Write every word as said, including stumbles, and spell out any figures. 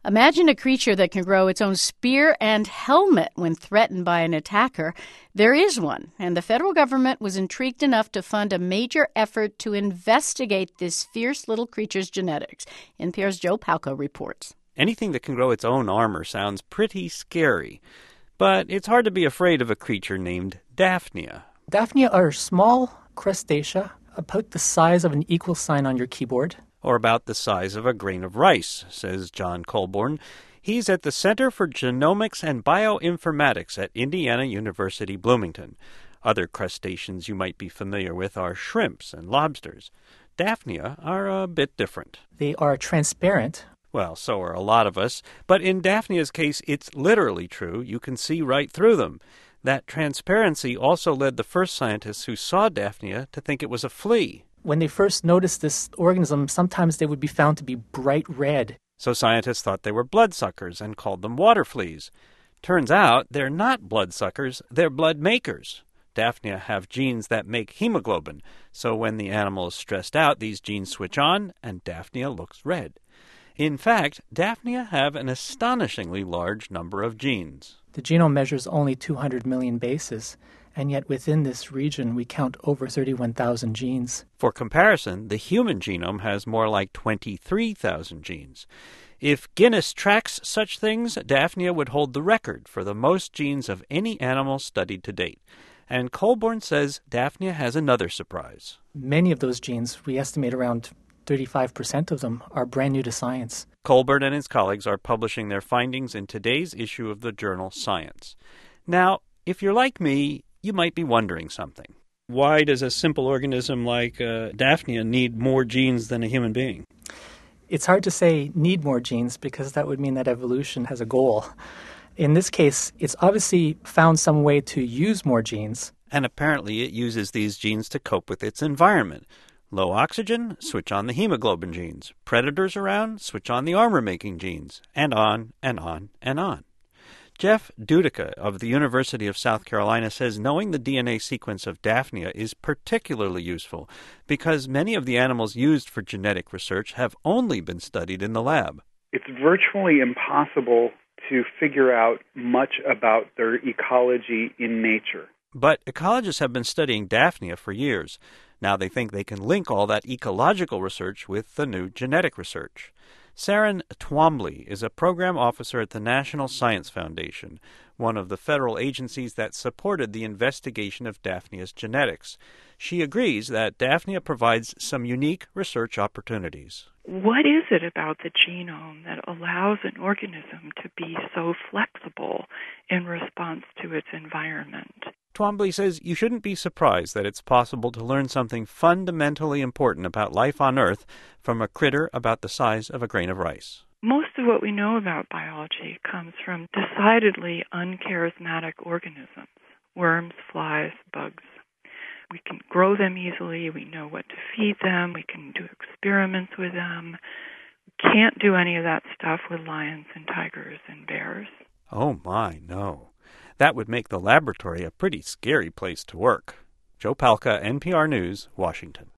Imagine a creature that can grow its own spear and helmet when threatened by an attacker. There is one, and the federal government was intrigued enough to fund a major effort to investigate this fierce little creature's genetics. N P R's Joe Palca reports. Anything that can grow its own armor sounds pretty scary, but it's hard to be afraid of a creature named Daphnia. Daphnia are small crustacea, about the size of an equal sign on your keyboard. Or about the size of a grain of rice, says John Colborn. He's at the Center for Genomics and Bioinformatics at Indiana University, Bloomington. Other crustaceans you might be familiar with are shrimps and lobsters. Daphnia are a bit different. They are transparent. Well, so are a lot of us. But in Daphnia's case, it's literally true. You can see right through them. That transparency also led the first scientists who saw Daphnia to think it was a flea. When they first noticed this organism, sometimes they would be found to be bright red. So scientists thought they were bloodsuckers and called them water fleas. Turns out they're not bloodsuckers, they're blood makers. Daphnia have genes that make hemoglobin, so when the animal is stressed out, these genes switch on and Daphnia looks red. In fact, Daphnia have an astonishingly large number of genes. The genome measures only two hundred million bases. And yet within this region, we count over thirty-one thousand genes. For comparison, the human genome has more like twenty-three thousand genes. If Guinness tracks such things, Daphnia would hold the record for the most genes of any animal studied to date. And Colborn says Daphnia has another surprise. Many of those genes, we estimate around thirty-five percent of them, are brand new to science. Colborn and his colleagues are publishing their findings in today's issue of the journal Science. Now, if you're like me, you might be wondering something. Why does a simple organism like uh, Daphnia need more genes than a human being? It's hard to say need more genes because that would mean that evolution has a goal. In this case, it's obviously found some way to use more genes. And apparently it uses these genes to cope with its environment. Low oxygen, switch on the hemoglobin genes. Predators around, switch on the armor-making genes. And on and on and on. Jeff Dudica of the University of South Carolina says knowing the D N A sequence of Daphnia is particularly useful because many of the animals used for genetic research have only been studied in the lab. It's virtually impossible to figure out much about their ecology in nature. But ecologists have been studying Daphnia for years. Now they think they can link all that ecological research with the new genetic research. Saren Twombly is a program officer at the National Science Foundation, one of the federal agencies that supported the investigation of Daphnia's genetics. She agrees that Daphnia provides some unique research opportunities. What is it about the genome that allows an organism to be so flexible in response to its environment? Twombly says you shouldn't be surprised that it's possible to learn something fundamentally important about life on Earth from a critter about the size of a grain of rice. Most of what we know about biology comes from decidedly uncharismatic organisms, worms, flies, bugs. We can grow them easily, we know what to feed them, we can do experiments with them. We can't do any of that stuff with lions and tigers and bears. Oh my, no. That would make the laboratory a pretty scary place to work. Joe Palca, N P R News, Washington.